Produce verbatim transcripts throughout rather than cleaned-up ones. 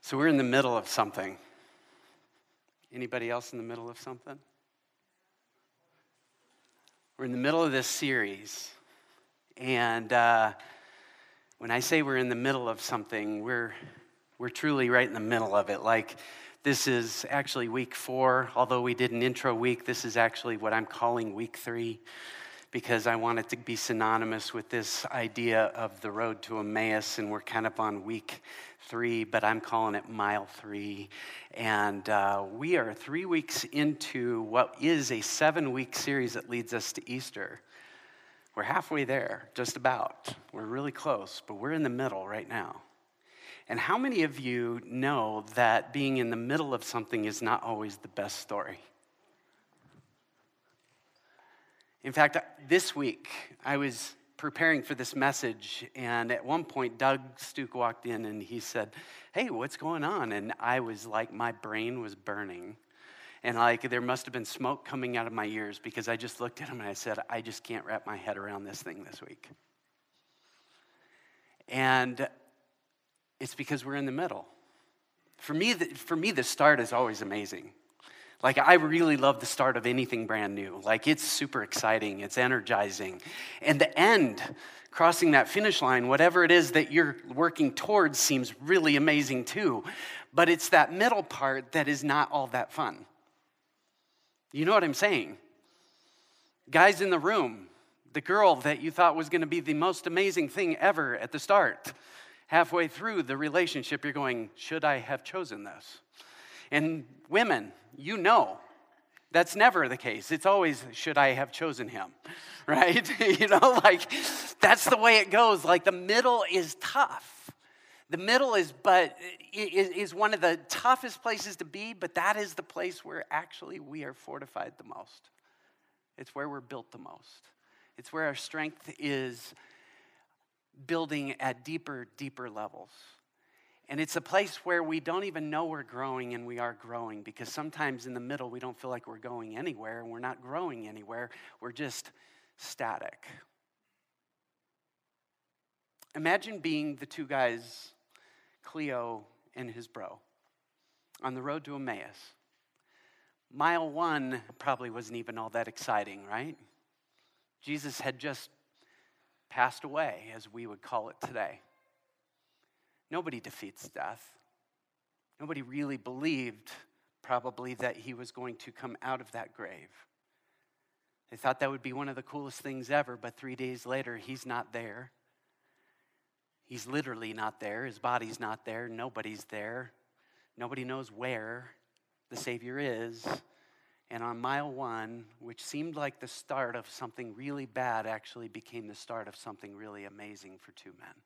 So we're in the middle of something. Anybody else in the middle of something? We're in the middle of this series. And uh, when I say we're in the middle of something, we're we're truly right in the middle of it. Like, this is actually week four. Although we did an intro week, this is actually what I'm calling week three, because I want it to be synonymous with this idea of the road to Emmaus, and we're kind of on week three, but I'm calling it mile three. And uh, we are three weeks into what is a seven-week series that leads us to Easter. We're halfway there, just about. We're really close, but we're in the middle right now. And how many of you know that being in the middle of something is not always the best story? In fact, this week, I was preparing for this message, and at one point, Doug Stuke walked in, and he said, "Hey, what's going on?" And I was like, my brain was burning. And like, there must have been smoke coming out of my ears, because I just looked at him, and I said, I just can't wrap my head around this thing this week. And it's because we're in the middle. For me, the, for me, the start is always amazing. Like, I really love the start of anything brand new. Like, it's super exciting. It's energizing. And the end, crossing that finish line, whatever it is that you're working towards, seems really amazing too. But it's that middle part that is not all that fun. You know what I'm saying? Guys in the room, the girl that you thought was going to be the most amazing thing ever at the start, halfway through the relationship, you're going, should I have chosen this? And women, you know, that's never the case. It's always, should I have chosen him, right? You know, like, that's the way it goes. Like, the middle is tough. The middle is, but is one of the toughest places to be, but that is the place where actually we are fortified the most. It's where we're built the most. It's where our strength is building at deeper, deeper levels. And it's a place where we don't even know we're growing, and we are growing, because sometimes in the middle we don't feel like we're going anywhere, and we're not growing anywhere. We're just static. Imagine being the two guys, Cleo and his bro, on the road to Emmaus. Mile one probably wasn't even all that exciting, right? Jesus had just passed away, as we would call it today. Nobody defeats death. Nobody really believed, probably, that he was going to come out of that grave. They thought that would be one of the coolest things ever, but three days later, he's not there. He's literally not there. His body's not there. Nobody's there. Nobody knows where the Savior is. And on mile one, which seemed like the start of something really bad, actually became the start of something really amazing for two men.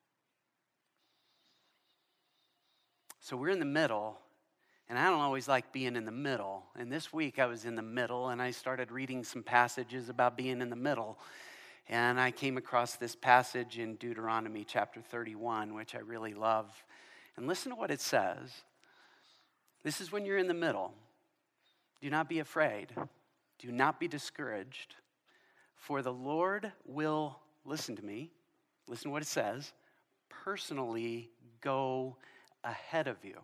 So we're in the middle, and I don't always like being in the middle. And this week I was in the middle, and I started reading some passages about being in the middle. And I came across this passage in Deuteronomy chapter thirty-one, which I really love. And listen to what it says. This is when you're in the middle. Do not be afraid. Do not be discouraged. For the Lord will, listen to me, listen to what it says, personally go ahead of you.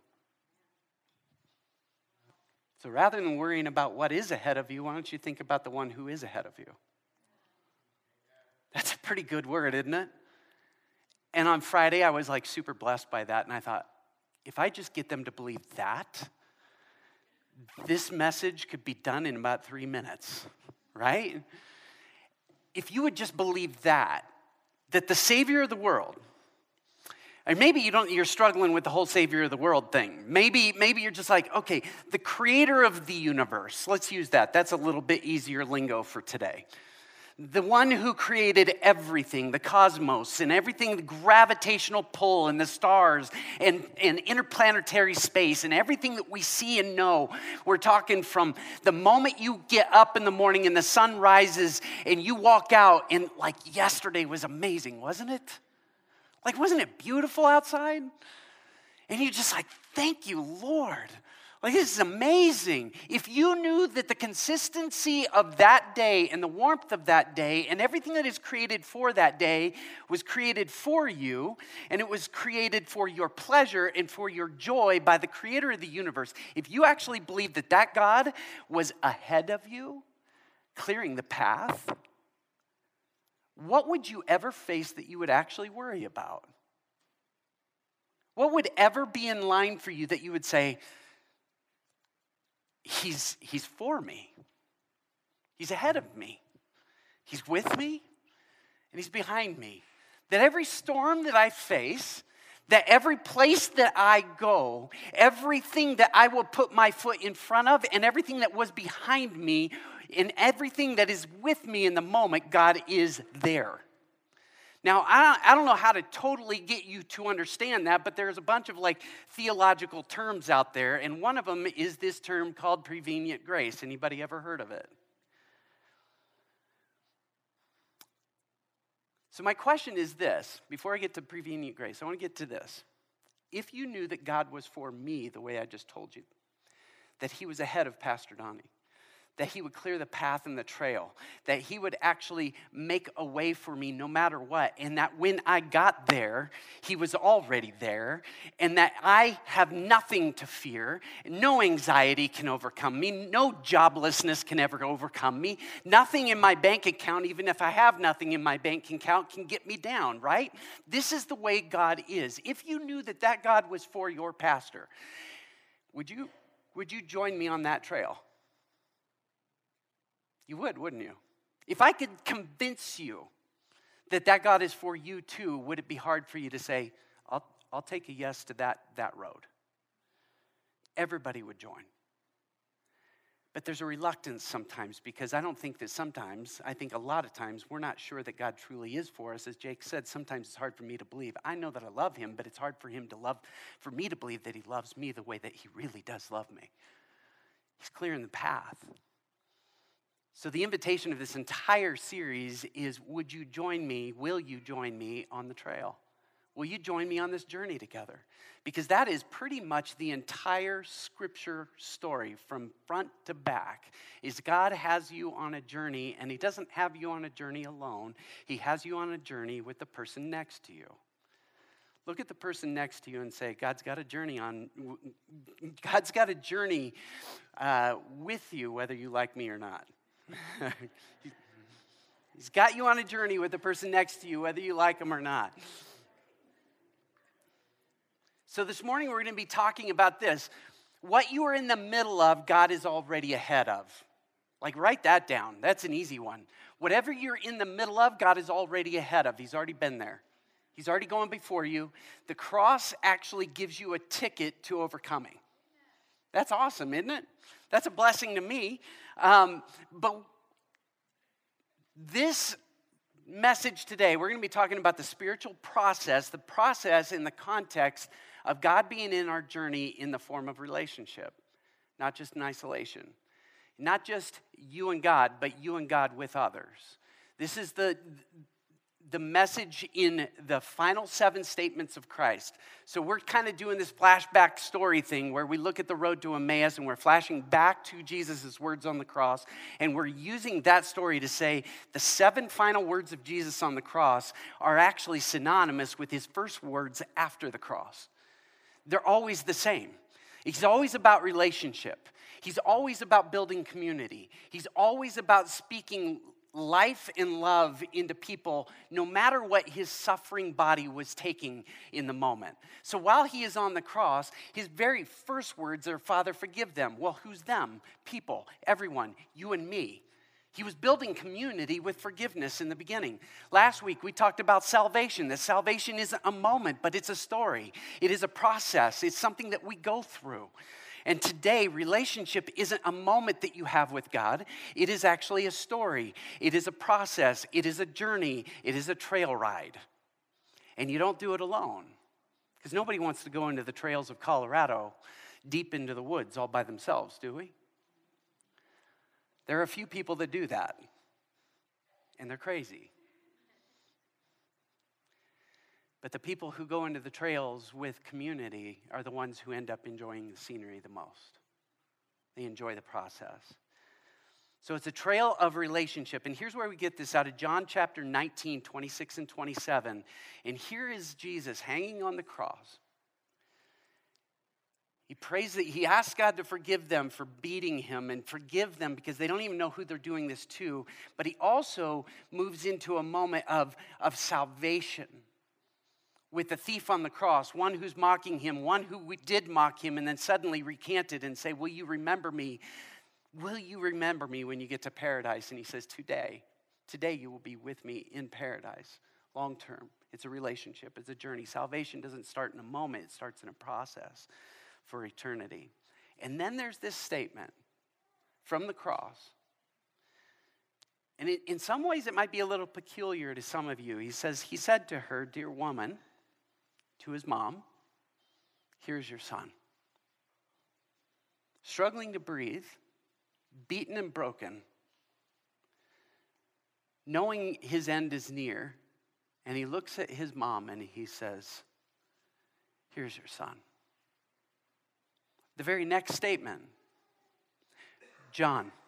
So rather than worrying about what is ahead of you, why don't you think about the one who is ahead of you? That's a pretty good word, isn't it? And on Friday, I was like super blessed by that, and I thought, if I just get them to believe that, this message could be done in about three minutes, right? If you would just believe that, that the Savior of the world, and maybe you don't, you're struggling with the whole Savior of the world thing. Maybe, maybe you're just like, okay, the creator of the universe. Let's use that. That's a little bit easier lingo for today. The one who created everything, the cosmos, and everything, the gravitational pull, and the stars, and, and interplanetary space, and everything that we see and know. We're talking from the moment you get up in the morning and the sun rises, and you walk out, and like yesterday was amazing, wasn't it? Like, wasn't it beautiful outside? And you're just like, thank you, Lord. Like, this is amazing. If you knew that the consistency of that day and the warmth of that day and everything that is created for that day was created for you, and it was created for your pleasure and for your joy by the creator of the universe, if you actually believed that that God was ahead of you, clearing the path, what would you ever face that you would actually worry about? What would ever be in line for you that you would say, He's, he's for me. He's ahead of me. He's with me, and he's behind me. That every storm that I face, that every place that I go, everything that I will put my foot in front of, and everything that was behind me, and everything that is with me in the moment, God is there. Now, I don't know how to totally get you to understand that, but there's a bunch of like theological terms out there, and one of them is this term called prevenient grace. Anybody ever heard of it? So my question is this, before I get to prevenient grace, I want to get to this. If you knew that God was for me the way I just told you, that he was ahead of Pastor Donnie, that he would clear the path and the trail, that he would actually make a way for me no matter what, and that when I got there, he was already there, and that I have nothing to fear, no anxiety can overcome me, no joblessness can ever overcome me, nothing in my bank account, even if I have nothing in my bank account, can get me down, right? This is the way God is. If you knew that that God was for your pastor, would you, would you join me on that trail? You would, wouldn't you? If I could convince you that that God is for you too, would it be hard for you to say, I'll, I'll take a yes to that, that road? Everybody would join. But there's a reluctance sometimes, because I don't think that sometimes, I think a lot of times, we're not sure that God truly is for us. As Jake said, sometimes it's hard for me to believe. I know that I love him, but it's hard for him to love, for me to believe that he loves me the way that he really does love me. He's clearing the path. So the invitation of this entire series is, would you join me, will you join me on the trail? Will you join me on this journey together? Because that is pretty much the entire scripture story from front to back, is God has you on a journey, and he doesn't have you on a journey alone. He has you on a journey with the person next to you. Look at the person next to you and say, God's got a journey on, God's got a journey uh, with you, whether you like me or not. He's got you on a journey with the person next to you, whether you like him or not. So this morning we're going to be talking about this. What you are in the middle of, God is already ahead of. Like, write that down. That's an easy one. Whatever you're in the middle of, God is already ahead of. He's already been there. He's already going before you. The cross actually gives you a ticket to overcoming. That's awesome, isn't it? That's a blessing to me. Um, but this message today, we're going to be talking about the spiritual process, the process in the context of God being in our journey in the form of relationship, not just in isolation. Not just you and God, but you and God with others. This is the... the message in the final seven statements of Christ. So we're kind of doing this flashback story thing where we look at the road to Emmaus and we're flashing back to Jesus' words on the cross, and we're using that story to say the seven final words of Jesus on the cross are actually synonymous with his first words after the cross. They're always the same. He's always about relationship. He's always about building community. He's always about speaking life and love into people, no matter what his suffering body was taking in the moment. So while he is on the cross, his very first words are, Father, forgive them. Well, who's them? People, everyone, you and me. He was building community with forgiveness in the beginning. Last week, we talked about salvation, that salvation isn't a moment, but it's a story. It is a process. It's something that we go through. And today, relationship isn't a moment that you have with God. It is actually a story. It is a process. It is a journey. It is a trail ride. And you don't do it alone. Because nobody wants to go into the trails of Colorado, deep into the woods all by themselves, do we? There are a few people that do that. And they're crazy. But the people who go into the trails with community are the ones who end up enjoying the scenery the most. They enjoy the process. So it's a trail of relationship. And here's where we get this out of John chapter nineteen, twenty-six and twenty-seven. And here is Jesus hanging on the cross. He prays that he asks God to forgive them for beating him and forgive them because they don't even know who they're doing this to. But he also moves into a moment of, of salvation with the thief on the cross, one who's mocking him, one who did mock him and then suddenly recanted and say, will you remember me? Will you remember me when you get to paradise? And he says, today, today you will be with me in paradise, long term. It's a relationship, it's a journey. Salvation doesn't start in a moment, it starts in a process for eternity. And then there's this statement from the cross. And it, in some ways, it might be a little peculiar to some of you. He says, he said to her, dear woman, to his mom, here's your son. Struggling to breathe, beaten and broken, knowing his end is near, and he looks at his mom and he says, here's your son. The very next statement, John,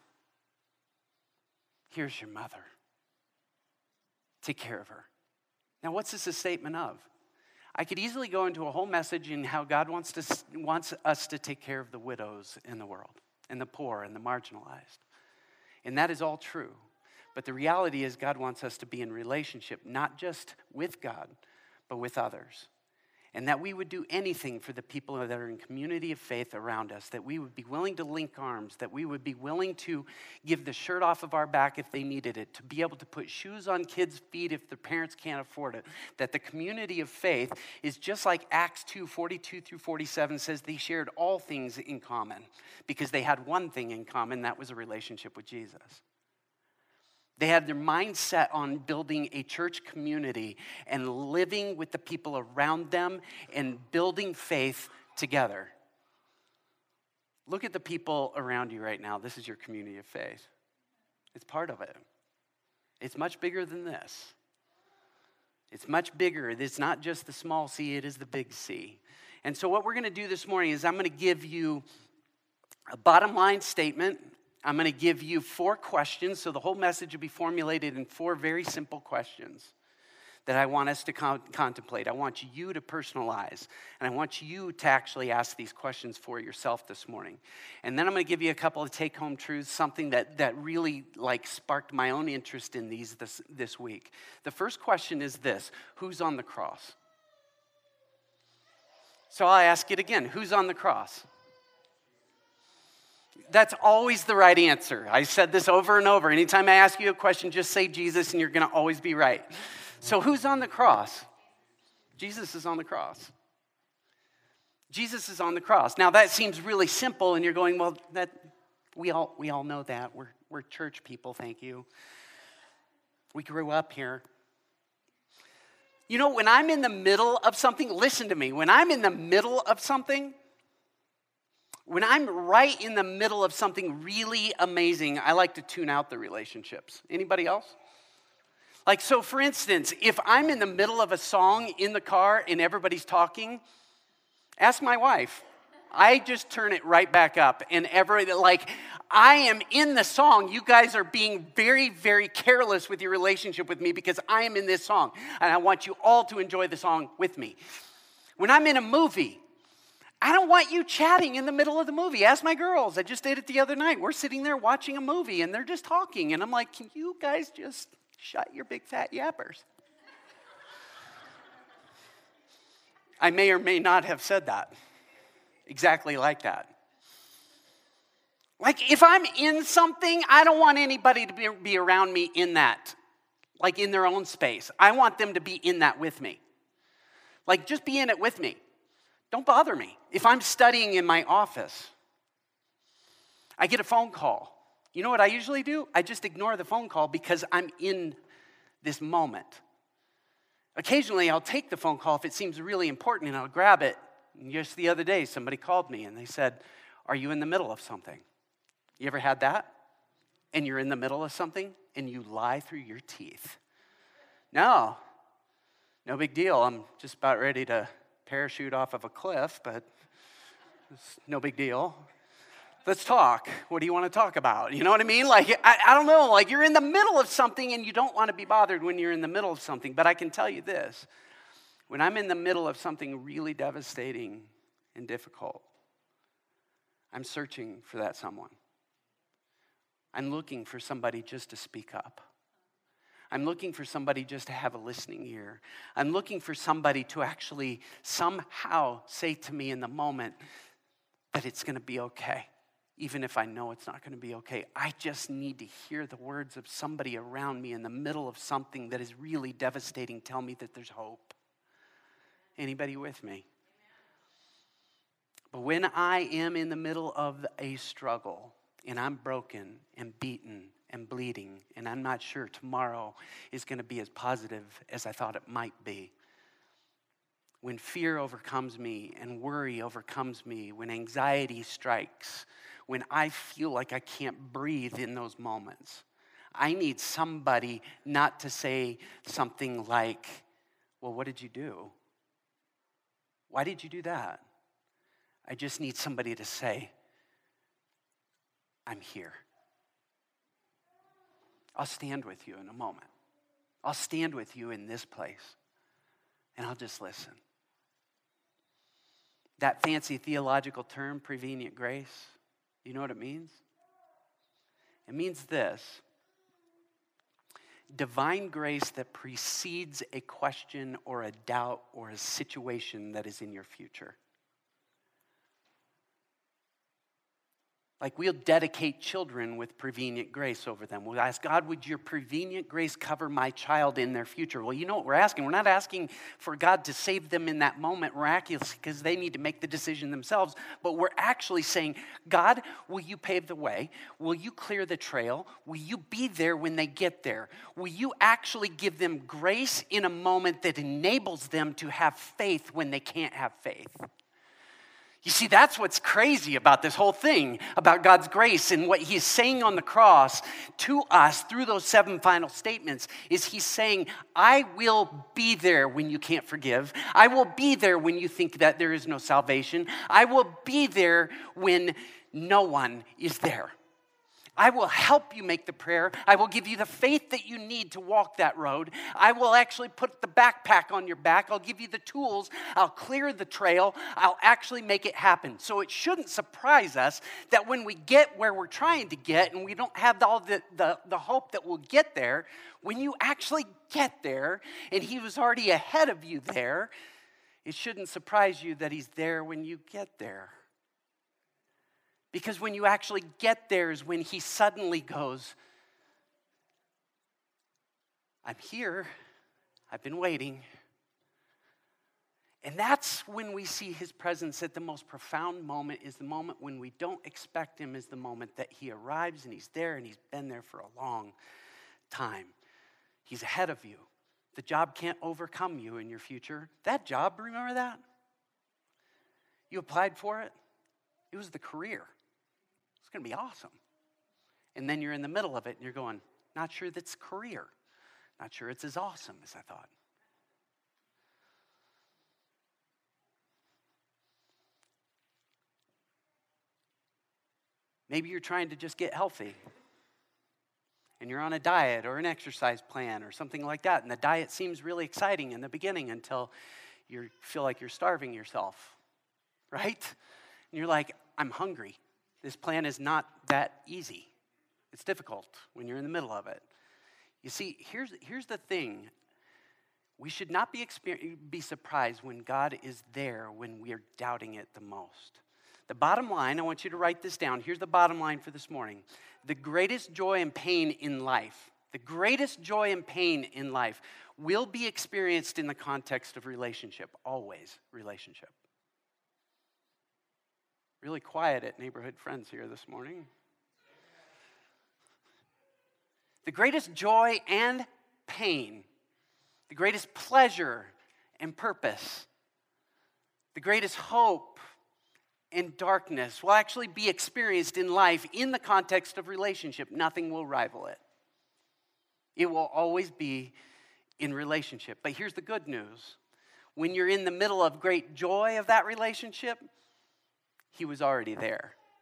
here's your mother. Take care of her. Now, what's this a statement of? I could easily go into a whole message in how God wants to wants us to take care of the widows in the world, and the poor, and the marginalized. And that is all true. But the reality is God wants us to be in relationship, not just with God, but with others. And that we would do anything for the people that are in community of faith around us, that we would be willing to link arms, that we would be willing to give the shirt off of our back if they needed it, to be able to put shoes on kids' feet if their parents can't afford it. That the community of faith is just like Acts two, forty-two through forty-seven says they shared all things in common because they had one thing in common, that was a relationship with Jesus. They had their mind set on building a church community and living with the people around them and building faith together. Look at the people around you right now. This is your community of faith. It's part of it. It's much bigger than this. It's much bigger. It's not just the small C, it is the big C. And so what we're going to do this morning is I'm going to give you a bottom line statement. I'm going to give you four questions, so the whole message will be formulated in four very simple questions that I want us to con- contemplate. I want you to personalize, and I want you to actually ask these questions for yourself this morning. And then I'm going to give you a couple of take-home truths, something that, that really like sparked my own interest in these this, this week. The first question is this: who's on the cross? So I'll ask it again. Who's on the cross? That's always the right answer. I said this over and over. Anytime I ask you a question, just say Jesus and you're going to always be right. So who's on the cross? Jesus is on the cross. Jesus is on the cross. Now that seems really simple and you're going, well, that we all we all know that. We're we're church people, thank you. We grew up here. You know, when I'm in the middle of something, listen to me. When I'm in the middle of something, When I'm right in the middle of something really amazing, I like to tune out the relationships. Anybody else? Like, so for instance, if I'm in the middle of a song in the car and everybody's talking, ask my wife. I just turn it right back up. And every, like, I am in the song. You guys are being very, very careless with your relationship with me because I am in this song. And I want you all to enjoy the song with me. When I'm in a movie, I don't want you chatting in the middle of the movie. Ask my girls. I just did it the other night. We're sitting there watching a movie, and they're just talking. And I'm like, can you guys just shut your big fat yappers? I may or may not have said that. Exactly like that. Like, if I'm in something, I don't want anybody to be, be around me in that. Like, in their own space. I want them to be in that with me. Like, just be in it with me. Don't bother me. If I'm studying in my office, I get a phone call. You know what I usually do? I just ignore the phone call because I'm in this moment. Occasionally, I'll take the phone call if it seems really important and I'll grab it. And just the other day, somebody called me and they said, are you in the middle of something? You ever had that? And you're in the middle of something and you lie through your teeth. No, no big deal. I'm just about ready to parachute off of a cliff, but it's no big deal. let's talk. What do you want to talk about? You know what I mean? Like, I, I don't know, like you're in the middle of something and you don't want to be bothered when you're in the middle of something. But I can tell you this, when I'm in the middle of something really devastating and difficult, I'm searching for that someone. I'm looking for somebody just to speak up. I'm looking for somebody just to have a listening ear. I'm looking for somebody to actually somehow say to me in the moment that it's going to be okay, even if I know it's not going to be okay. I just need to hear the words of somebody around me in the middle of something that is really devastating tell me that there's hope. Anybody with me? But when I am in the middle of a struggle and I'm broken and beaten and bleeding, and I'm not sure tomorrow is going to be as positive as I thought it might be. When fear overcomes me and worry overcomes me, when anxiety strikes, when I feel like I can't breathe in those moments, I need somebody not to say something like, well, what did you do? Why did you do that? I just need somebody to say, I'm here. I'll stand with you in a moment. I'll stand with you in this place, and I'll just listen. That fancy theological term, prevenient grace, you know what it means? It means this: divine grace that precedes a question or a doubt or a situation that is in your future. Like we'll dedicate children with prevenient grace over them. We'll ask, God, would your prevenient grace cover my child in their future? Well, you know what we're asking? We're not asking for God to save them in that moment miraculously because they need to make the decision themselves. But we're actually saying, God, will you pave the way? Will you clear the trail? Will you be there when they get there? Will you actually give them grace in a moment that enables them to have faith when they can't have faith? You see, that's what's crazy about this whole thing, about God's grace and what he's saying on the cross to us through those seven final statements is he's saying, I will be there when you can't forgive. I will be there when you think that there is no salvation. I will be there when no one is there. I will help you make the prayer. I will give you the faith that you need to walk that road. I will actually put the backpack on your back. I'll give you the tools. I'll clear the trail. I'll actually make it happen. So it shouldn't surprise us that when we get where we're trying to get and we don't have all the, the, the hope that we'll get there, when you actually get there and he was already ahead of you there, it shouldn't surprise you that he's there when you get there. Because when you actually get there is when he suddenly goes, I'm here. I've been waiting. And that's when we see his presence at the most profound moment, is the moment when we don't expect him, is the moment that he arrives and he's there and he's been there for a long time. He's ahead of you. The job can't overcome you in your future. That job, remember that? You applied for it. It was the career. It's going to be awesome. And then you're in the middle of it and you're going, not sure that's career. Not sure it's as awesome as I thought. Maybe you're trying to just get healthy. And you're on a diet or an exercise plan or something like that. And the diet seems really exciting in the beginning until you feel like you're starving yourself. Right? And you're like, I'm hungry. This plan is not that easy. It's difficult when you're in the middle of it. You see, here's, here's the thing. We should not be, exper- be surprised when God is there when we are doubting it the most. The bottom line, I want you to write this down. Here's the bottom line for this morning. The greatest joy and pain in life, the greatest joy and pain in life will be experienced in the context of relationship, always relationship. Really quiet at Neighborhood Friends here this morning. The greatest joy and pain, the greatest pleasure and purpose, the greatest hope and darkness will actually be experienced in life in the context of relationship. Nothing will rival it. It will always be in relationship. But here's the good news. When you're in the middle of great joy of that relationship, he was already there.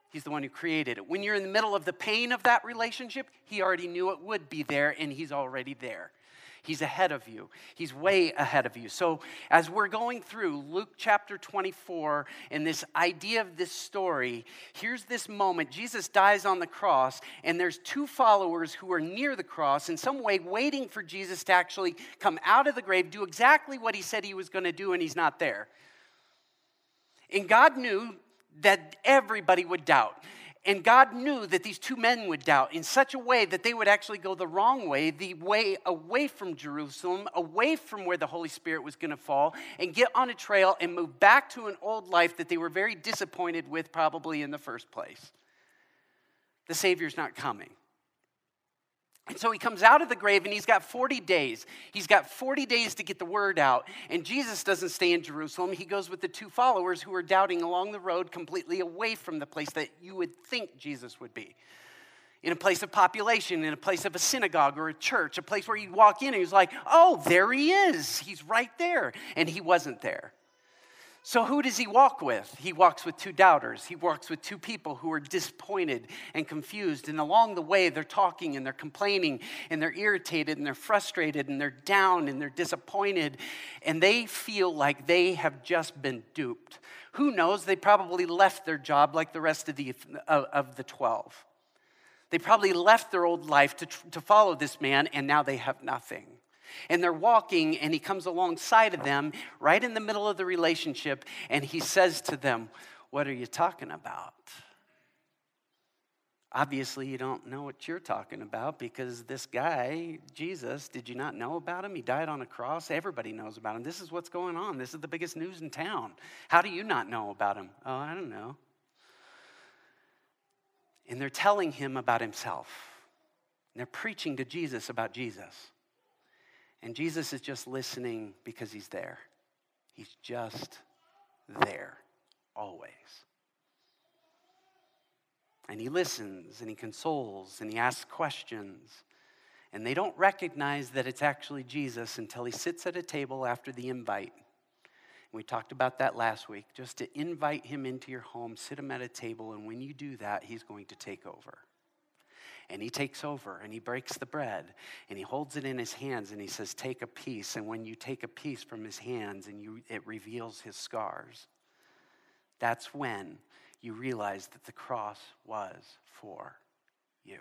He's the one who created it. When you're in the middle of the pain of that relationship, he already knew it would be there, and he's already there. He's ahead of you. He's way ahead of you. So as we're going through Luke chapter twenty-four and this idea of this story, here's this moment. Jesus dies on the cross, and there's two followers who are near the cross in some way waiting for Jesus to actually come out of the grave, do exactly what he said he was going to do, and he's not there. And God knew that everybody would doubt. And God knew that these two men would doubt in such a way that they would actually go the wrong way, the way away from Jerusalem, away from where the Holy Spirit was going to fall, and get on a trail and move back to an old life that they were very disappointed with probably in the first place. The Savior's not coming. And so he comes out of the grave, and he's got forty days. He's got forty days to get the word out. And Jesus doesn't stay in Jerusalem. He goes with the two followers who are doubting along the road completely away from the place that you would think Jesus would be. In a place of population, in a place of a synagogue or a church, a place where you walk in and he's like, oh, there he is. He's right there. And he wasn't there. So who does he walk with? He walks with two doubters. He walks with two people who are disappointed and confused. And along the way, they're talking and they're complaining and they're irritated and they're frustrated and they're down and they're disappointed. And they feel like they have just been duped. Who knows? They probably left their job like the rest of the, of, of the twelve. They probably left their old life to, to follow this man, and now they have nothing. And they're walking, and he comes alongside of them right in the middle of the relationship, and he says to them, what are you talking about? Obviously, you don't know what you're talking about because this guy, Jesus, did you not know about him? He died on a cross. Everybody knows about him. This is what's going on. This is the biggest news in town. How do you not know about him? Oh, I don't know. And they're telling him about himself. And they're preaching to Jesus about Jesus. And Jesus is just listening because he's there. He's just there, always. And he listens, and he consoles, and he asks questions. And they don't recognize that it's actually Jesus until he sits at a table after the invite. And we talked about that last week. Just to invite him into your home, sit him at a table, and when you do that, he's going to take over. And he takes over, and he breaks the bread, and he holds it in his hands, and he says, take a piece. And when you take a piece from his hands, and you, it reveals his scars, that's when you realize that the cross was for you.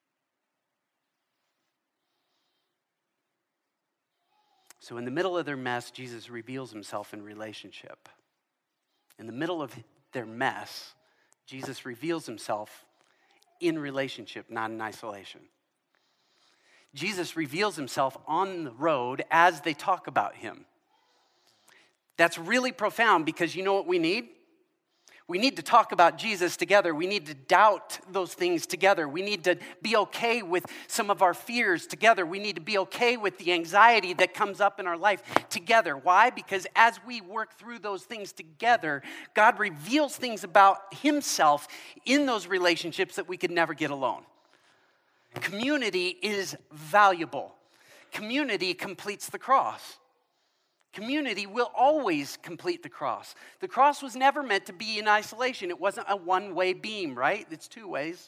So in the middle of their mess, Jesus reveals himself in relationship. In the middle of their mess, Jesus reveals himself in relationship, not in isolation. Jesus reveals himself on the road as they talk about him. That's really profound because you know what we need? We need to talk about Jesus together. We need to doubt those things together. We need to be okay with some of our fears together. We need to be okay with the anxiety that comes up in our life together. Why? Because as we work through those things together, God reveals things about himself in those relationships that we could never get alone. Community is valuable. Community completes the cross. Community will always complete the cross. The cross was never meant to be in isolation. It wasn't a one-way beam, right? It's two ways.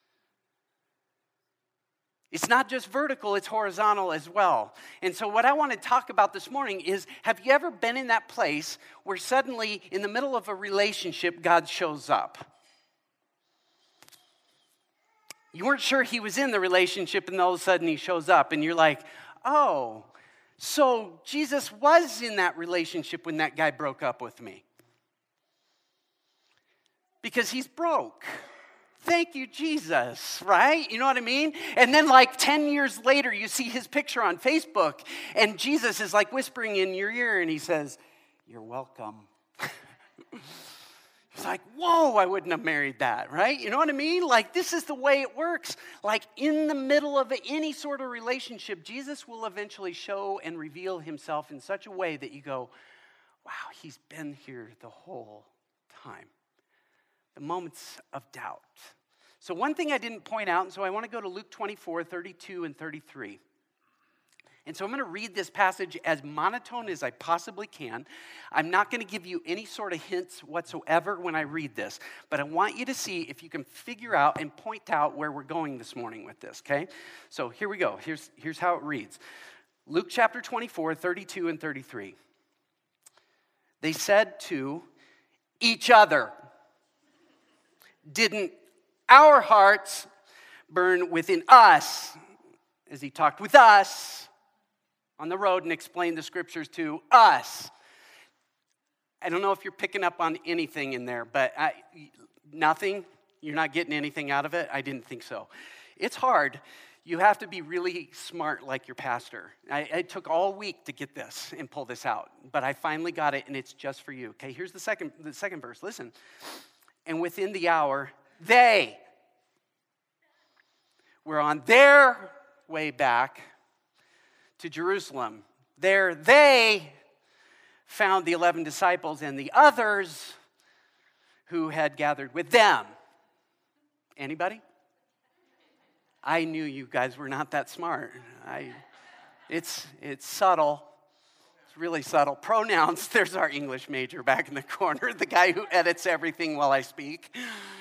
It's not just vertical, it's horizontal as well. And so what I want to talk about this morning is, have you ever been in that place where suddenly in the middle of a relationship, God shows up? You weren't sure he was in the relationship, and all of a sudden he shows up, and you're like, oh, so Jesus was in that relationship when that guy broke up with me. Because he's broke. Thank you, Jesus, right? You know what I mean? And then like ten years later, you see his picture on Facebook, and Jesus is like whispering in your ear, and he says, you're welcome. It's like, whoa, I wouldn't have married that, right? You know what I mean? Like, this is the way it works. Like, in the middle of any sort of relationship, Jesus will eventually show and reveal himself in such a way that you go, wow, he's been here the whole time. The moments of doubt. So one thing I didn't point out, and so I want to go to Luke twenty-four, thirty-two, and thirty-three. And so I'm going to read this passage as monotone as I possibly can. I'm not going to give you any sort of hints whatsoever when I read this, but I want you to see if you can figure out and point out where we're going this morning with this, okay? So here we go. Here's, here's how it reads. Luke chapter twenty-four, thirty-two and thirty-three. They said to each other, "Didn't our hearts burn within us," as he talked with us on the road and explained the scriptures to us. I don't know if you're picking up on anything in there, but I, nothing? You're not getting anything out of it? I didn't think so. It's hard. You have to be really smart like your pastor. I, it took all week to get this and pull this out, but I finally got it, and it's just for you. Okay, here's the second, the second verse. Listen. And within the hour, they were on their way back to Jerusalem. There they found the eleven disciples and the others who had gathered with them. Anybody? I knew you guys were not that smart. I, it's, it's subtle. It's really subtle. Pronouns, there's our English major back in the corner, the guy who edits everything while I speak.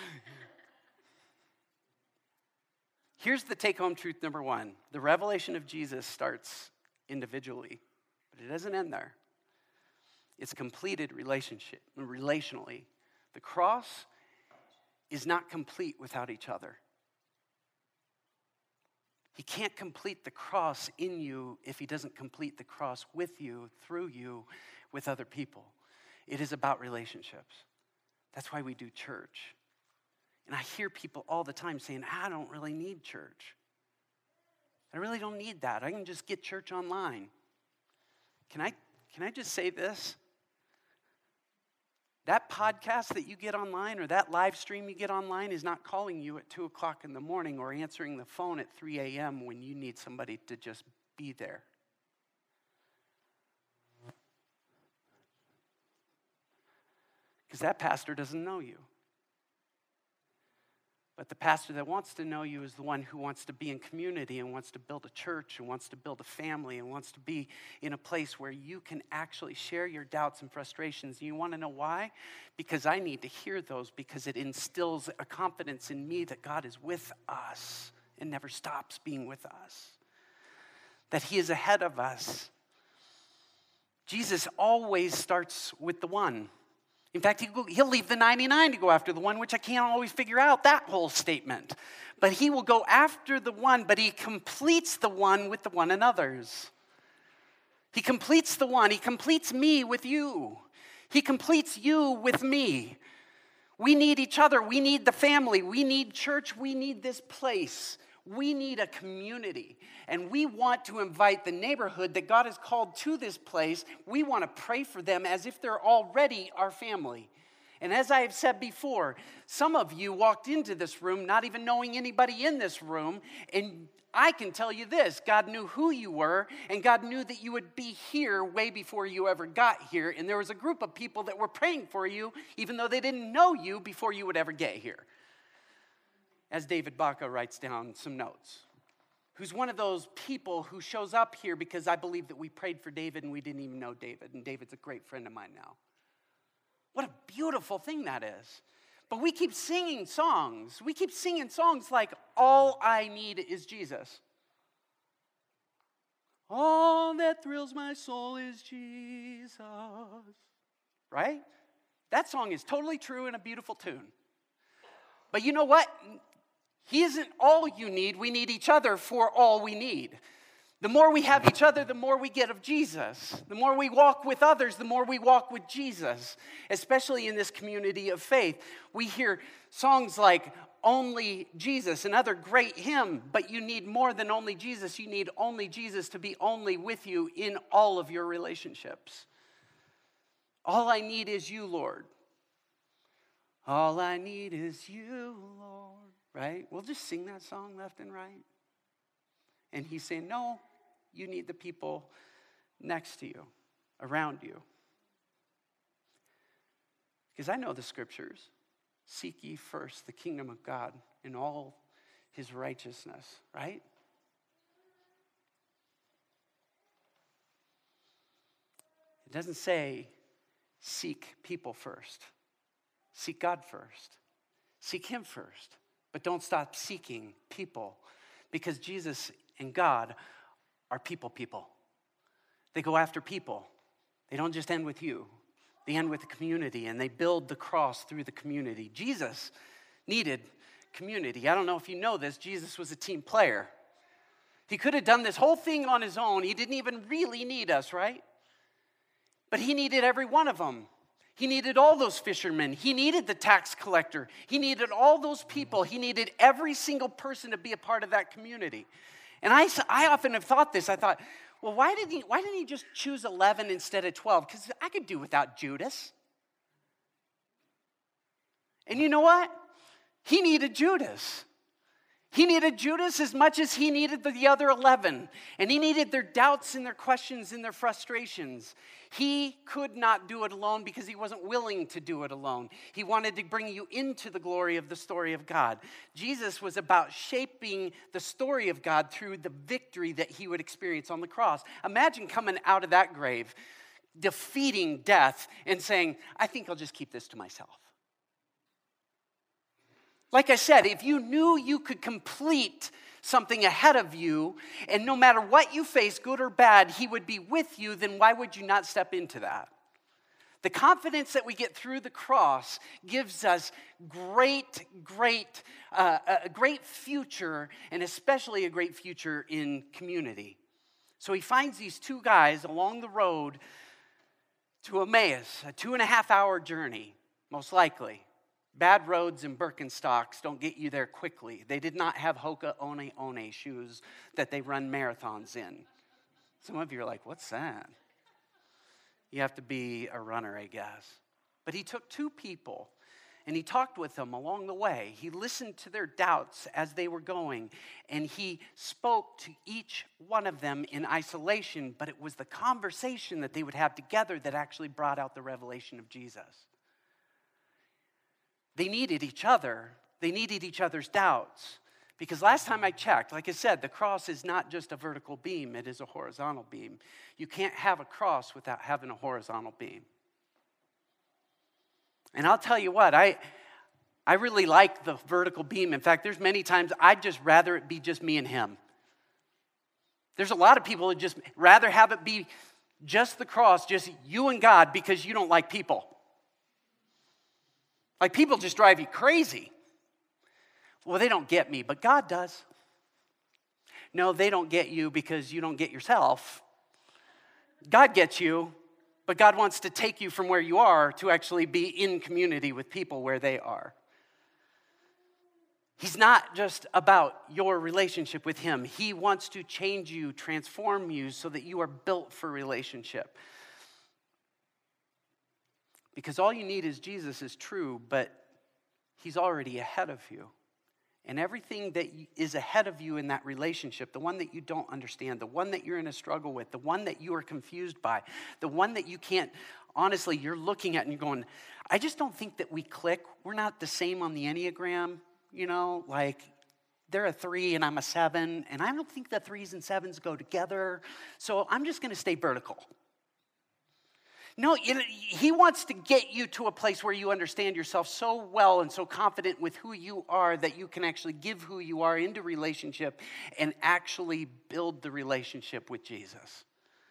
Here's the take-home truth number one. The revelation of Jesus starts individually, but it doesn't end there. It's completed relationship, relationally. The cross is not complete without each other. He can't complete the cross in you if he doesn't complete the cross with you, through you, with other people. It is about relationships. That's why we do church. And I hear people all the time saying, I don't really need church. I really don't need that. I can just get church online. Can I, can I just say this? That podcast that you get online or that live stream you get online is not calling you at two o'clock in the morning or answering the phone at three a.m. when you need somebody to just be there. Because that pastor doesn't know you. But the pastor that wants to know you is the one who wants to be in community and wants to build a church and wants to build a family and wants to be in a place where you can actually share your doubts and frustrations. And you want to know why? Because I need to hear those, because it instills a confidence in me that God is with us and never stops being with us, that he is ahead of us. Jesus always starts with the one. In fact, he'll leave the ninety-nine to go after the one, which I can't always figure out that whole statement. But he will go after the one, but he completes the one with the one another's. He completes the one. He completes me with you. He completes you with me. We need each other. We need the family. We need church. We need this place. We need a community. And we want to invite the neighborhood that God has called to this place. We want to pray for them as if they're already our family. And as I have said before, some of you walked into this room not even knowing anybody in this room. And I can tell you this, God knew who you were, and God knew that you would be here way before you ever got here. And there was a group of people that were praying for you, even though they didn't know you before you would ever get here. As David Baca writes down some notes, who's one of those people who shows up here because I believe that we prayed for David and we didn't even know David, and David's a great friend of mine now. What a beautiful thing that is. But we keep singing songs. We keep singing songs like, all I need is Jesus. All that thrills my soul is Jesus. Right? That song is totally true and a beautiful tune. But you know what? He isn't all you need. We need each other for all we need. The more we have each other, the more we get of Jesus. The more we walk with others, the more we walk with Jesus. Especially in this community of faith. We hear songs like Only Jesus, another great hymn, but you need more than only Jesus. You need only Jesus to be only with you in all of your relationships. All I need is you, Lord. All I need is you, Lord. Right? We'll just sing that song left and right. And he's saying, no, you need the people next to you, around you. Because I know the scriptures. Seek ye first the kingdom of God and all his righteousness, right? It doesn't say seek people first. Seek God first. Seek him first. But don't stop seeking people, because Jesus and God are people people. They go after people. They don't just end with you. They end with the community, and they build the cross through the community. Jesus needed community. I don't know if you know this, Jesus was a team player. He could have done this whole thing on his own. He didn't even really need us, right? But he needed every one of them. He needed all those fishermen. He needed the tax collector. He needed all those people. He needed every single person to be a part of that community. And I, I often have thought this. I thought, well, why, did he, why didn't he just choose eleven instead of twelve? Because I could do without Judas. And you know what? He needed Judas. He needed Judas as much as he needed the other eleven. And he needed their doubts and their questions and their frustrations. He could not do it alone because he wasn't willing to do it alone. He wanted to bring you into the glory of the story of God. Jesus was about shaping the story of God through the victory that he would experience on the cross. Imagine coming out of that grave, defeating death, and saying, I think I'll just keep this to myself. Like I said, if you knew you could complete something ahead of you, and no matter what you face, good or bad, he would be with you, then why would you not step into that? The confidence that we get through the cross gives us great, great, uh, a great future, and especially a great future in community. So he finds these two guys along the road to Emmaus, a two and a half hour journey, most likely. Bad roads and Birkenstocks don't get you there quickly. They did not have Hoka One One shoes that they run marathons in. Some of you are like, what's that? You have to be a runner, I guess. But he took two people and he talked with them along the way. He listened to their doubts as they were going, and he spoke to each one of them in isolation, but it was the conversation that they would have together that actually brought out the revelation of Jesus. They needed each other. They needed each other's doubts. Because last time I checked, like I said, the cross is not just a vertical beam, it is a horizontal beam. You can't have a cross without having a horizontal beam. And I'll tell you what, I, I really like the vertical beam. In fact, there's many times I'd just rather it be just me and him. There's a lot of people that just rather have it be just the cross, just you and God, because you don't like people. Like, people just drive you crazy. Well, they don't get me, but God does. No, they don't get you because you don't get yourself. God gets you, but God wants to take you from where you are to actually be in community with people where they are. He's not just about your relationship with him. He wants to change you, transform you so that you are built for relationship. Because all you need is Jesus is true, but he's already ahead of you. And everything that is ahead of you in that relationship, the one that you don't understand, the one that you're in a struggle with, the one that you are confused by, the one that you can't, honestly, you're looking at and you're going, I just don't think that we click. We're not the same on the Enneagram, you know, like they're a three and I'm a seven, and I don't think that threes and sevens go together, so I'm just going to stay vertical. No, he wants to get you to a place where you understand yourself so well and so confident with who you are that you can actually give who you are into relationship and actually build the relationship with Jesus.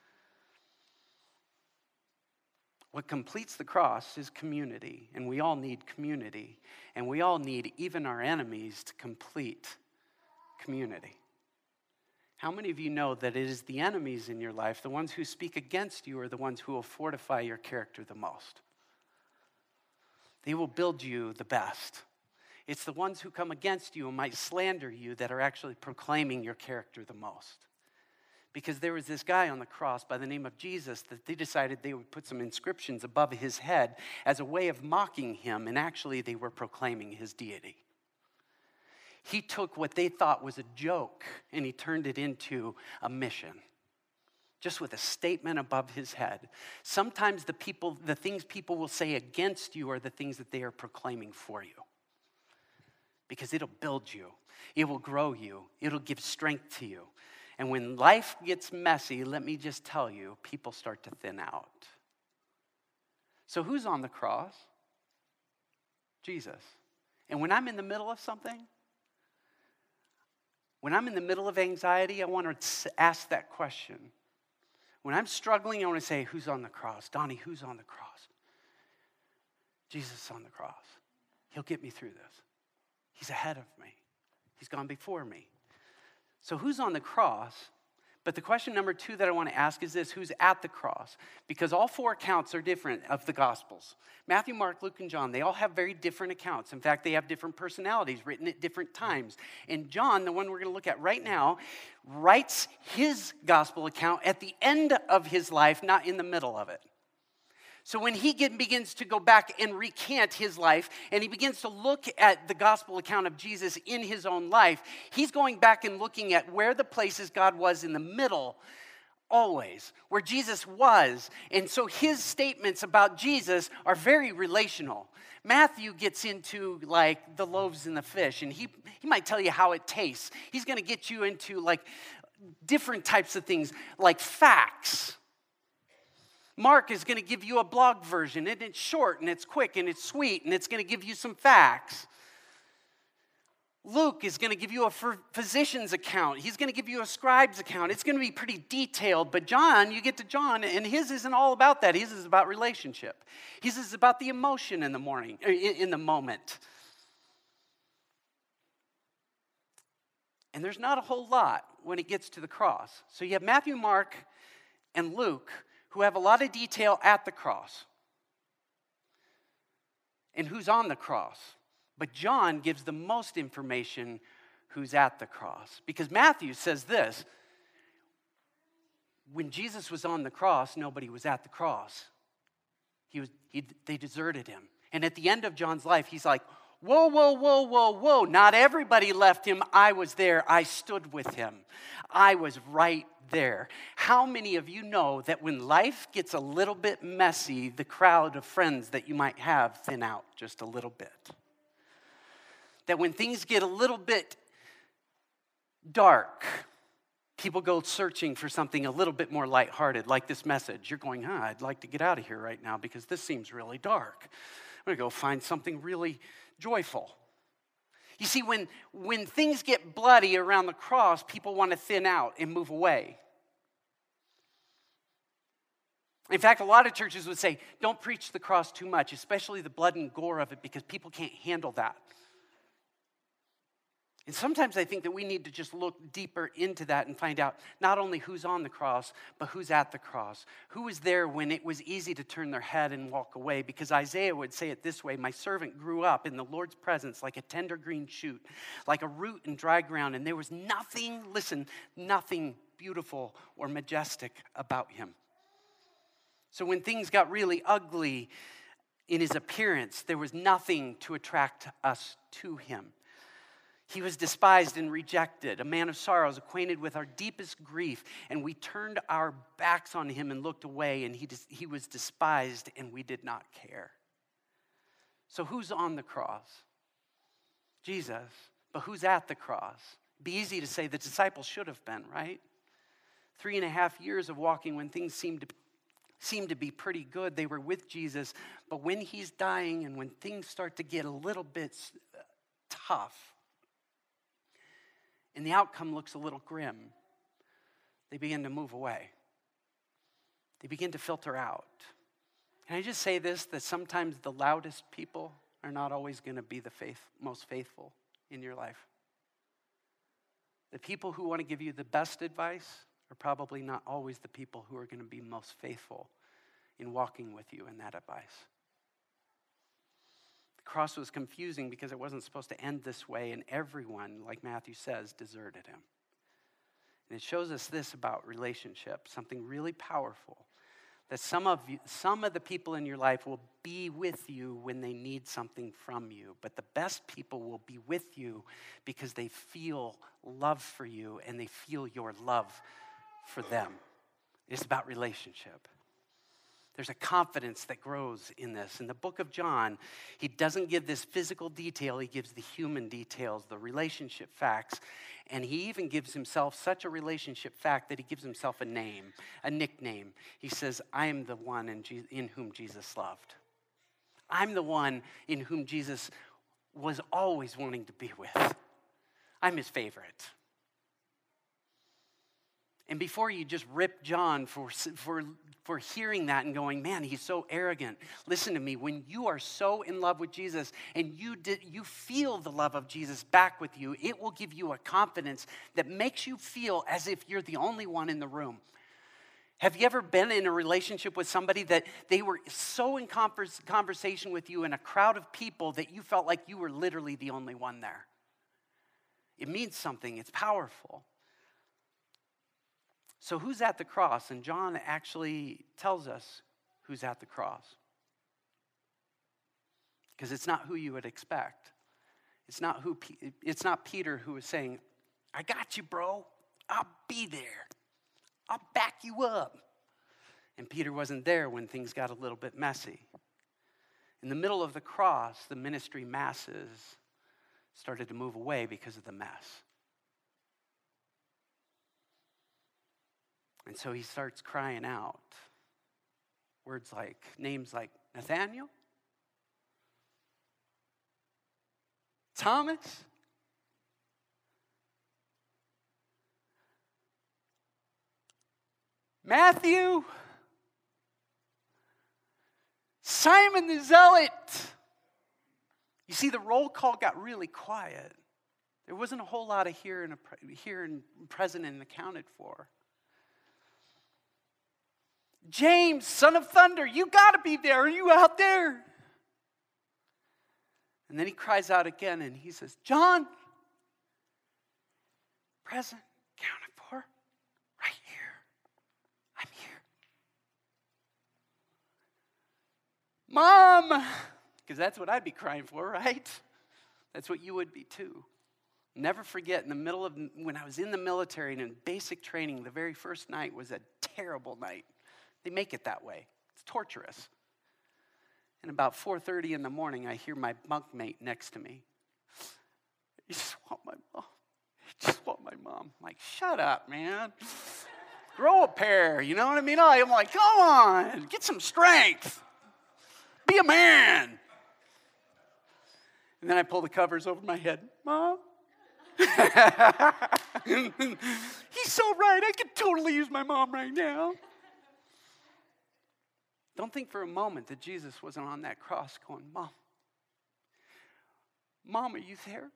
What completes the cross is community, and we all need community, and we all need even our enemies to complete community. How many of you know that it is the enemies in your life, the ones who speak against you, are the ones who will fortify your character the most? They will build you the best. It's the ones who come against you and might slander you that are actually proclaiming your character the most. Because there was this guy on the cross by the name of Jesus that they decided they would put some inscriptions above his head as a way of mocking him, and actually they were proclaiming his deity. He took what they thought was a joke and he turned it into a mission. Just with a statement above his head. Sometimes the people, the things people will say against you are the things that they are proclaiming for you. Because it'll build you. It will grow you. It'll give strength to you. And when life gets messy, let me just tell you, people start to thin out. So who's on the cross? Jesus. And when I'm in the middle of something, when I'm in the middle of anxiety, I want to ask that question. When I'm struggling, I want to say, who's on the cross? Donnie, who's on the cross? Jesus is on the cross. He'll get me through this. He's ahead of me. He's gone before me. So who's on the cross? But the question number two that I want to ask is this: who's at the cross? Because all four accounts are different of the Gospels. Matthew, Mark, Luke, and John, they all have very different accounts. In fact, they have different personalities written at different times. And John, the one we're going to look at right now, writes his gospel account at the end of his life, not in the middle of it. So when he get, begins to go back and recant his life, and he begins to look at the gospel account of Jesus in his own life, he's going back and looking at where the places God was in the middle, always, where Jesus was. And so his statements about Jesus are very relational. Matthew gets into like the loaves and the fish, and he, he might tell you how it tastes. He's going to get you into like different types of things, like facts. Mark is going to give you a blog version, and it's short, and it's quick, and it's sweet, and it's going to give you some facts. Luke is going to give you a physician's account. He's going to give you a scribe's account. It's going to be pretty detailed, but John, you get to John, and his isn't all about that. His is about relationship. His is about the emotion in the morning, in the moment. And there's not a whole lot when it gets to the cross. So you have Matthew, Mark, and Luke, who have a lot of detail at the cross and who's on the cross. But John gives the most information who's at the cross. Because Matthew says this: when Jesus was on the cross, nobody was at the cross. He was, he, they deserted him. And at the end of John's life, he's like, whoa, whoa, whoa, whoa, whoa. Not everybody left him. I was there. I stood with him. I was right there. How many of you know that when life gets a little bit messy, the crowd of friends that you might have thin out just a little bit? That when things get a little bit dark, people go searching for something a little bit more lighthearted, like this message. You're going, huh, I'd like to get out of here right now because this seems really dark. I'm going to go find something really joyful. You see, when, when things get bloody around the cross, people want to thin out and move away. In fact, a lot of churches would say, don't preach the cross too much, especially the blood and gore of it, because people can't handle that. And sometimes I think that we need to just look deeper into that and find out not only who's on the cross, but who's at the cross. Who was there when it was easy to turn their head and walk away? Because Isaiah would say it this way: my servant grew up in the Lord's presence like a tender green shoot, like a root in dry ground, and there was nothing, listen, nothing beautiful or majestic about him. So when things got really ugly in his appearance, there was nothing to attract us to him. He was despised and rejected, a man of sorrows, acquainted with our deepest grief, and we turned our backs on him and looked away, and he, he was despised, and we did not care. So who's on the cross? Jesus. But who's at the cross? It'd be easy to say the disciples should have been, right? Three and a half years of walking when things seemed to seemed to be pretty good. They were with Jesus, but when he's dying and when things start to get a little bit tough, and the outcome looks a little grim, they begin to move away. They begin to filter out. Can I just say this, that sometimes the loudest people are not always going to be the faith, most faithful in your life. The people who want to give you the best advice are probably not always the people who are going to be most faithful in walking with you in that advice. The cross was confusing because it wasn't supposed to end this way, and everyone, like Matthew says, deserted him. And it shows us this about relationship, something really powerful, that some of you, some of the people in your life will be with you when they need something from you, but the best people will be with you because they feel love for you and they feel your love for them. It's about relationship. There's a confidence that grows in this. In the book of John, he doesn't give this physical detail. He gives the human details, the relationship facts. And he even gives himself such a relationship fact that he gives himself a name, a nickname. He says, I am the one in, Je- in whom Jesus loved. I'm the one in whom Jesus was always wanting to be with. I'm his favorite. And before you just rip John for, for, for hearing that and going, man, he's so arrogant. Listen to me. When you are so in love with Jesus and you did, you feel the love of Jesus back with you, it will give you a confidence that makes you feel as if you're the only one in the room. Have you ever been in a relationship with somebody that they were so in converse, conversation with you in a crowd of people that you felt like you were literally the only one there? It means something. It's powerful. So who's at the cross? And John actually tells us who's at the cross. Because it's not who you would expect. It's not who. It's not Peter who is saying, I got you, bro. I'll be there. I'll back you up. And Peter wasn't there when things got a little bit messy. In the middle of the cross, the ministry masses started to move away because of the mess. And so he starts crying out. Words like, names like Nathaniel, Thomas, Matthew, Simon the Zealot. You see, the roll call got really quiet. There wasn't a whole lot of hearing, hearing present and accounted for. James, son of thunder, you got to be there. Are you out there? And then he cries out again and he says, John, present, counted for, right here. I'm here. Mom, because that's what I'd be crying for, right? That's what you would be too. Never forget, in the middle of, when I was in the military and in basic training, the very first night was a terrible night. They make it that way. It's torturous. And about four thirty in the morning, I hear my bunkmate next to me. You just want my mom. You just want my mom. I'm like, shut up, man. Grow a pair, you know what I mean? I'm like, come on, get some strength. Be a man. And then I pull the covers over my head. Mom? He's so right. I could totally use my mom right now. Don't think for a moment that Jesus wasn't on that cross going, Mom, Mom, are you there?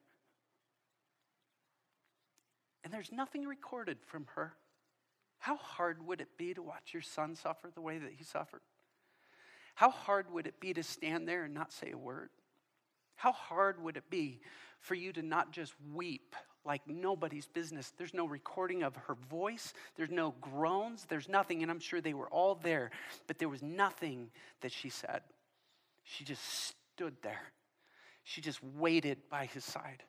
And there's nothing recorded from her. How hard would it be to watch your son suffer the way that he suffered? How hard would it be to stand there and not say a word? How hard would it be for you to not just weep like nobody's business? There's no recording of her voice. There's no groans. There's nothing. And I'm sure they were all there. But there was nothing that she said. She just stood there. She just waited by his side.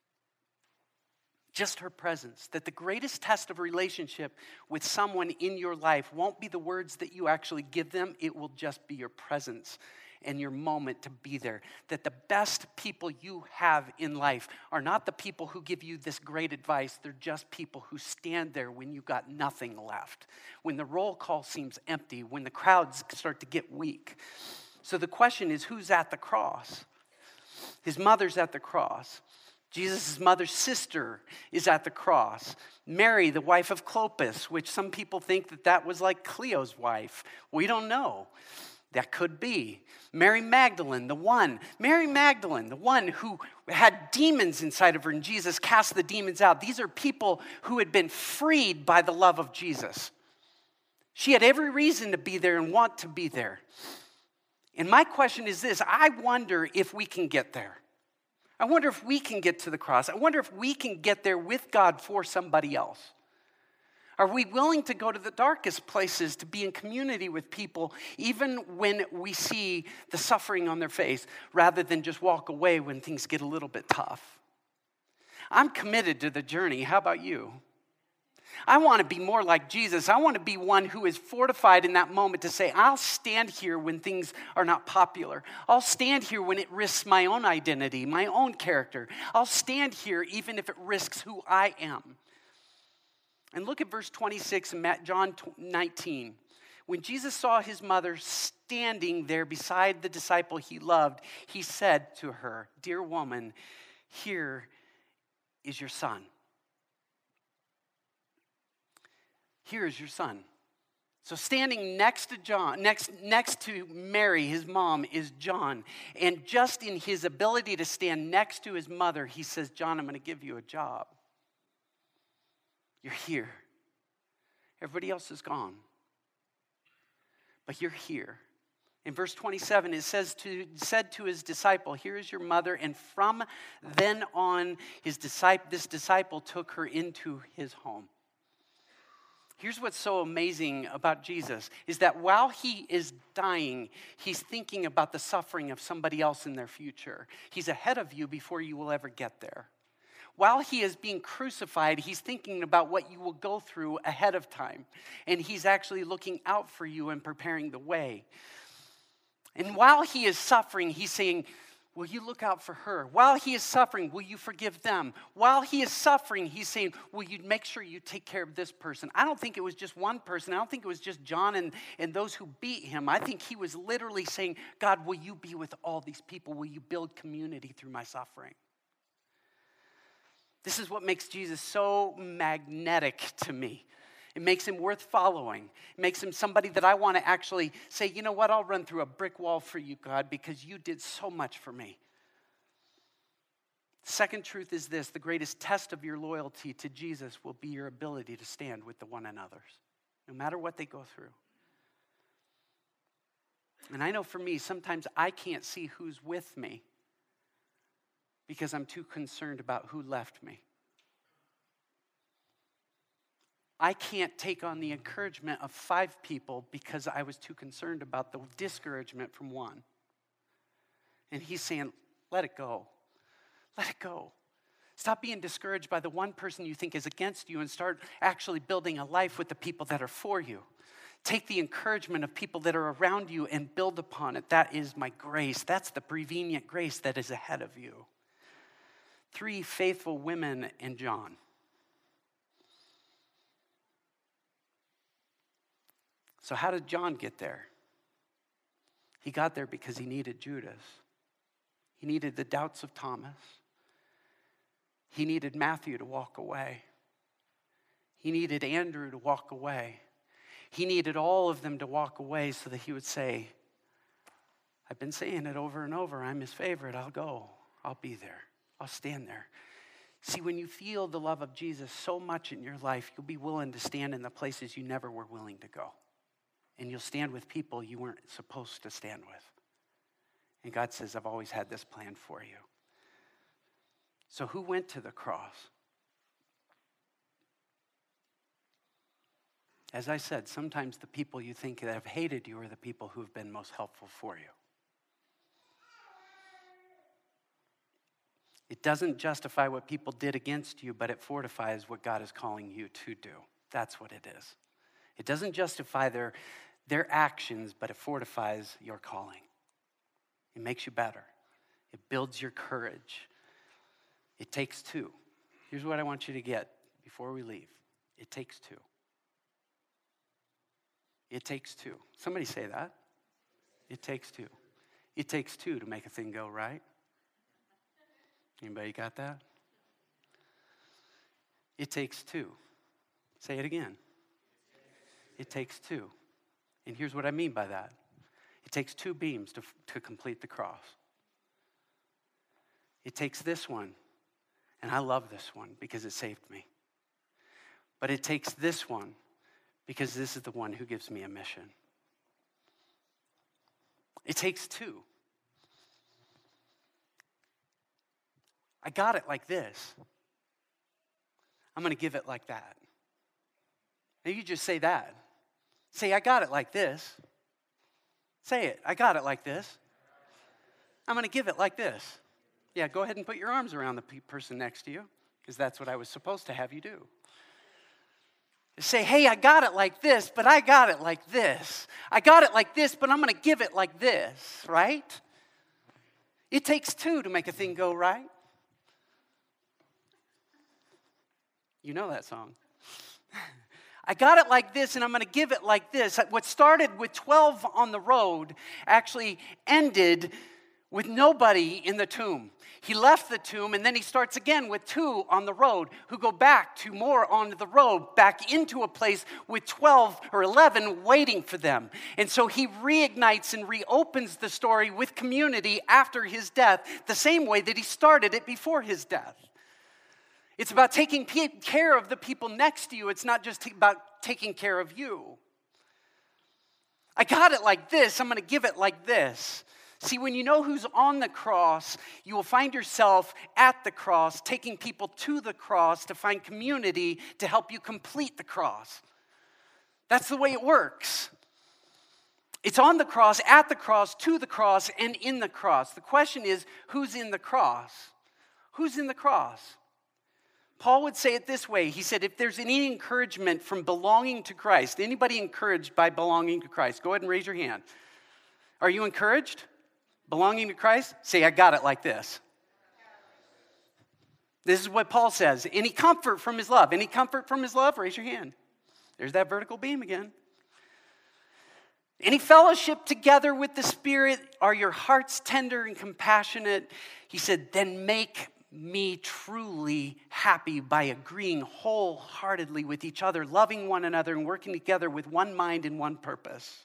Just her presence. That the greatest test of relationship with someone in your life won't be the words that you actually give them. It will just be your presence and your moment to be there. That the best people you have in life are not the people who give you this great advice. They're just people who stand there when you got nothing left. When the roll call seems empty. When the crowds start to get weak. So the question is, who's at the cross? His mother's at the cross. Jesus' mother's sister is at the cross. Mary, the wife of Clopas, which some people think that that was like Cleo's wife. We don't know. That could be. Mary Magdalene, the one. Mary Magdalene, the one who had demons inside of her and Jesus cast the demons out. These are people who had been freed by the love of Jesus. She had every reason to be there and want to be there. And my question is this. I wonder if we can get there. I wonder if we can get to the cross. I wonder if we can get there with God for somebody else. Are we willing to go to the darkest places to be in community with people even when we see the suffering on their face rather than just walk away when things get a little bit tough? I'm committed to the journey. How about you? I want to be more like Jesus. I want to be one who is fortified in that moment to say, I'll stand here when things are not popular. I'll stand here when it risks my own identity, my own character. I'll stand here even if it risks who I am. And look at verse twenty-six in John nineteen. When Jesus saw his mother standing there beside the disciple he loved, he said to her, "Dear woman, here is your son." Here is your son. So standing next to John, next, next to Mary, his mom, is John. And just in his ability to stand next to his mother, he says, "John, I'm going to give you a job. You're here. Everybody else is gone. But you're here." In verse twenty-seven, it says to said to his disciple, "Here is your mother." And from then on, his disciple, this disciple took her into his home. Here's what's so amazing about Jesus, is that while he is dying, he's thinking about the suffering of somebody else in their future. He's ahead of you before you will ever get there. While he is being crucified, he's thinking about what you will go through ahead of time. And he's actually looking out for you and preparing the way. And while he is suffering, he's saying, will you look out for her? While he is suffering, will you forgive them? While he is suffering, he's saying, will you make sure you take care of this person? I don't think it was just one person. I don't think it was just John and, and those who beat him. I think he was literally saying, God, will you be with all these people? Will you build community through my suffering? This is what makes Jesus so magnetic to me. It makes him worth following. It makes him somebody that I want to actually say, you know what, I'll run through a brick wall for you, God, because you did so much for me. Second truth is this: the greatest test of your loyalty to Jesus will be your ability to stand with the one another's, no matter what they go through. And I know for me, sometimes I can't see who's with me because I'm too concerned about who left me. I can't take on the encouragement of five people because I was too concerned about the discouragement from one. And he's saying, let it go. Let it go. Stop being discouraged by the one person you think is against you and start actually building a life with the people that are for you. Take the encouragement of people that are around you and build upon it. That is my grace. That's the prevenient grace that is ahead of you. Three faithful women and John. So how did John get there? He got there because he needed Judas. He needed the doubts of Thomas. He needed Matthew to walk away. He needed Andrew to walk away. He needed all of them to walk away so that he would say, I've been saying it over and over, I'm his favorite, I'll go, I'll be there, I'll stand there. See, when you feel the love of Jesus so much in your life, you'll be willing to stand in the places you never were willing to go. And you'll stand with people you weren't supposed to stand with. And God says, I've always had this plan for you. So who went to the cross? As I said, sometimes the people you think that have hated you are the people who have been most helpful for you. It doesn't justify what people did against you, but it fortifies what God is calling you to do. That's what it is. It doesn't justify their, their actions, but it fortifies your calling. It makes you better. It builds your courage. It takes two. Here's what I want you to get before we leave. It takes two. It takes two. Somebody say that. It takes two. It takes two to make a thing go right. Anybody got that? It takes two. Say it again. It takes two. And here's what I mean by that. It takes two beams to, to complete the cross. It takes this one, and I love this one because it saved me. But it takes this one because this is the one who gives me a mission. It takes two. I got it like this. I'm going to give it like that. Now you just say that. Say, I got it like this. Say it. I got it like this. I'm going to give it like this. Yeah, go ahead and put your arms around the pe- person next to you, because that's what I was supposed to have you do. Say, hey, I got it like this, but I got it like this. I got it like this, but I'm going to give it like this, right? It takes two to make a thing go right. You know that song. I got it like this, and I'm going to give it like this. What started with twelve on the road actually ended with nobody in the tomb. He left the tomb, and then he starts again with two on the road who go back to more on the road, back into a place with twelve or eleven waiting for them. And so he reignites and reopens the story with community after his death, the same way that he started it before his death. It's about taking care of the people next to you. It's not just about taking care of you. I got it like this. I'm going to give it like this. See, when you know who's on the cross, you will find yourself at the cross, taking people to the cross to find community to help you complete the cross. That's the way it works. It's on the cross, at the cross, to the cross, and in the cross. The question is, who's in the cross? Who's in the cross? Paul would say it this way. He said, if there's any encouragement from belonging to Christ, anybody encouraged by belonging to Christ? Go ahead and raise your hand. Are you encouraged? Belonging to Christ? Say, I got it like this. This is what Paul says. Any comfort from his love? Any comfort from his love? Raise your hand. There's that vertical beam again. Any fellowship together with the Spirit? Are your hearts tender and compassionate? He said, then make me truly happy by agreeing wholeheartedly with each other, loving one another, and working together with one mind and one purpose.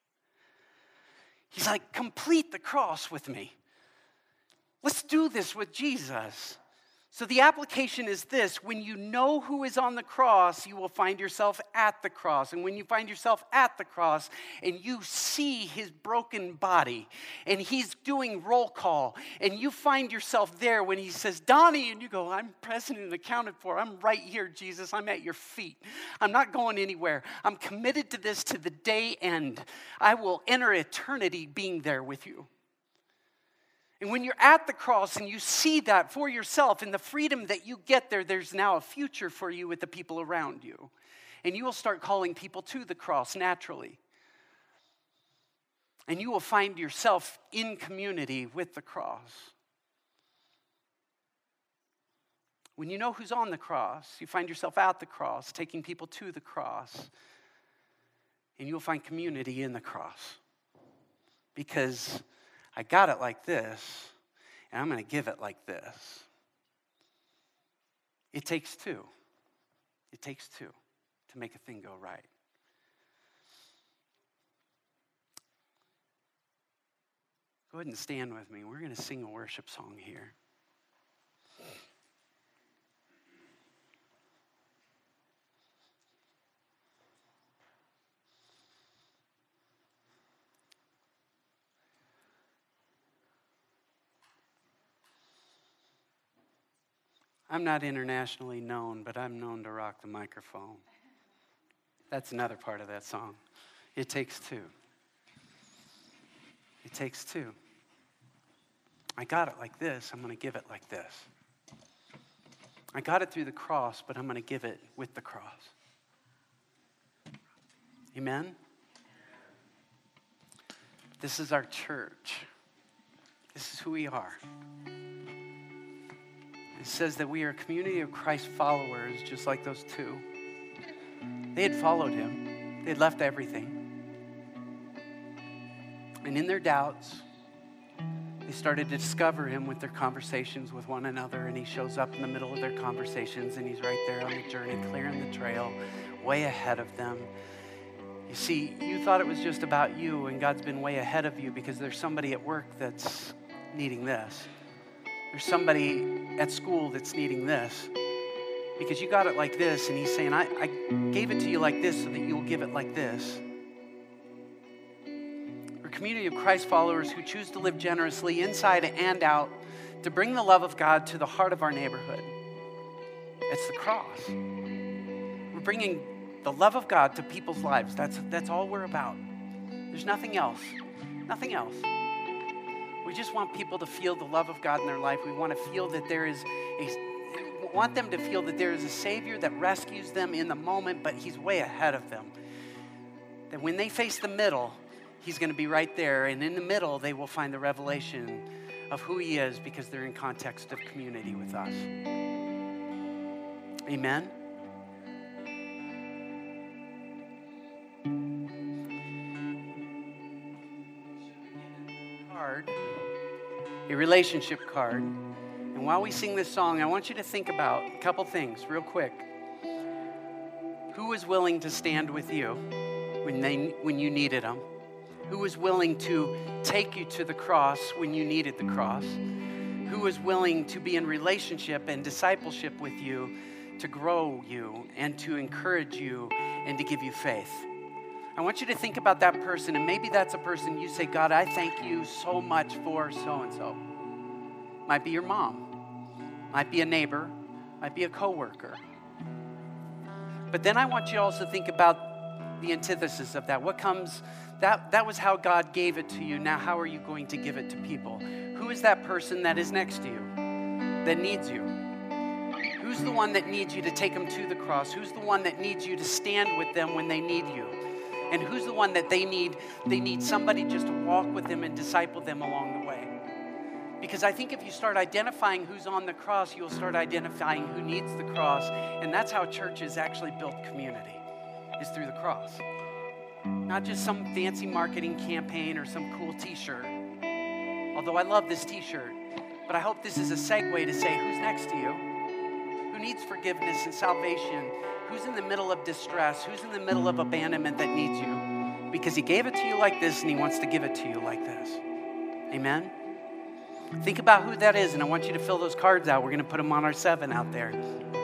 He's like, complete the cross with me. Let's do this with Jesus. So the application is this: when you know who is on the cross, you will find yourself at the cross. And when you find yourself at the cross and you see his broken body and he's doing roll call and you find yourself there when he says, Donnie, and you go, I'm present and accounted for. I'm right here, Jesus. I'm at your feet. I'm not going anywhere. I'm committed to this to the day end. I will enter eternity being there with you. And when you're at the cross and you see that for yourself and the freedom that you get there, there's now a future for you with the people around you. And you will start calling people to the cross naturally. And you will find yourself in community with the cross. When you know who's on the cross, you find yourself at the cross, taking people to the cross. And you will find community in the cross. Because I got it like this, and I'm going to give it like this. It takes two. It takes two to make a thing go right. Go ahead and stand with me. We're going to sing a worship song here. I'm not internationally known, but I'm known to rock the microphone. That's another part of that song. It takes two. It takes two. I got it like this. I'm going to give it like this. I got it through the cross, but I'm going to give it with the cross. Amen? This is our church. This is who we are. It says that we are a community of Christ followers, just like those two. They had followed him. They had left everything. And in their doubts, they started to discover him with their conversations with one another. And he shows up in the middle of their conversations, and he's right there on the journey, clearing the trail, way ahead of them. You see, you thought it was just about you, and God's been way ahead of you because there's somebody at work that's needing this. There's somebody at school that's needing this. Because you got it like this, and he's saying, I, I gave it to you like this so that you'll give it like this. We're a community of Christ followers who choose to live generously inside and out to bring the love of God to the heart of our neighborhood. It's the cross. We're bringing the love of God to people's lives. That's, that's all we're about. There's nothing else. Nothing else. We just want people to feel the love of God in their life. We want to feel that there is a, want them to feel that there is a Savior that rescues them in the moment, but he's way ahead of them. That when they face the middle, he's going to be right there. And in the middle, they will find the revelation of who he is because they're in context of community with us. Amen? a relationship card. And while we sing this song, I want you to think about a couple things real quick. Who was willing to stand with you when they when you needed them? Who was willing to take you to the cross when you needed the cross? Who was willing to be in relationship and discipleship with you to grow you and to encourage you and to give you faith? I want you to think about that person, and maybe that's a person you say, God, I thank you so much for so-and-so. Might be your mom, might be a neighbor, might be a coworker. But then I want you to also think about the antithesis of that. What comes, that, that was how God gave it to you. Now how are you going to give it to people? Who is that person that is next to you, that needs you? Who's the one that needs you to take them to the cross? Who's the one that needs you to stand with them when they need you? And who's the one that they need, they need somebody just to walk with them and disciple them along the way? Because I think if you start identifying who's on the cross, you'll start identifying who needs the cross. And that's how churches actually build community, is through the cross. Not just some fancy marketing campaign or some cool t-shirt. Although I love this t-shirt. But I hope this is a segue to say, who's next to you? Who needs forgiveness and salvation? Who's in the middle of distress? Who's in the middle of abandonment that needs you? Because he gave it to you like this, and he wants to give it to you like this. Amen? Think about who that is, and I want you to fill those cards out. We're going to put them on our seven out there.